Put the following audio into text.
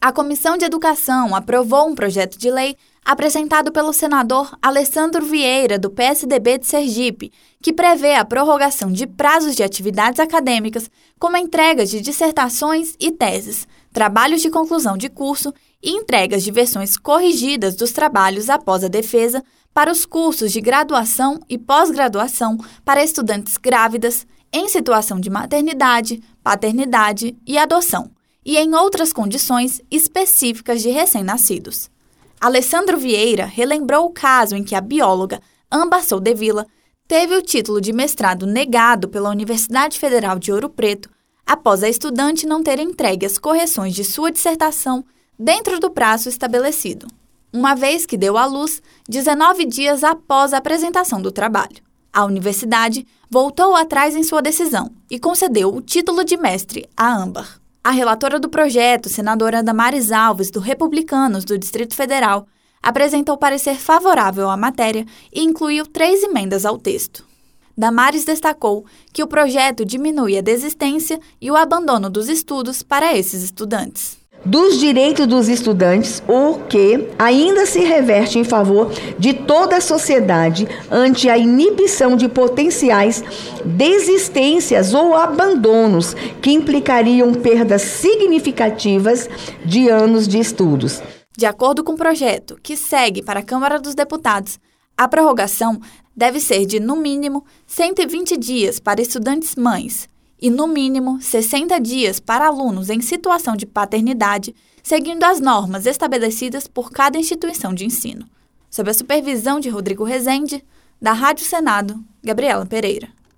A Comissão de Educação aprovou um projeto de lei apresentado pelo senador Alessandro Vieira, do PSDB de Sergipe, que prevê a prorrogação de prazos de atividades acadêmicas, como entregas de dissertações e teses, trabalhos de conclusão de curso e entregas de versões corrigidas dos trabalhos após a defesa para os cursos de graduação e pós-graduação para estudantes grávidas, em situação de maternidade, paternidade e adoção, e em outras condições específicas de recém-nascidos. Alessandro Vieira relembrou o caso em que a bióloga Âmbar Soldevila teve o título de mestrado negado pela Universidade Federal de Ouro Preto após a estudante não ter entregue as correções de sua dissertação dentro do prazo estabelecido, uma vez que deu à luz 19 dias após a apresentação do trabalho. A universidade voltou atrás em sua decisão e concedeu o título de mestre a Âmbar. A relatora do projeto, senadora Damares Alves, do Republicanos do Distrito Federal, apresentou parecer favorável à matéria e incluiu 3 emendas ao texto. Damares destacou que o projeto diminui a desistência e o abandono dos estudos para esses estudantes. Dos direitos dos estudantes, o que ainda se reverte em favor de toda a sociedade ante a inibição de potenciais desistências ou abandonos que implicariam perdas significativas de anos de estudos. De acordo com o projeto, que segue para a Câmara dos Deputados, a prorrogação deve ser de, no mínimo, 120 dias para estudantes mães, e, no mínimo, 60 dias para alunos em situação de paternidade, seguindo as normas estabelecidas por cada instituição de ensino. Sob a supervisão de Rodrigo Rezende, da Rádio Senado, Gabriela Pereira.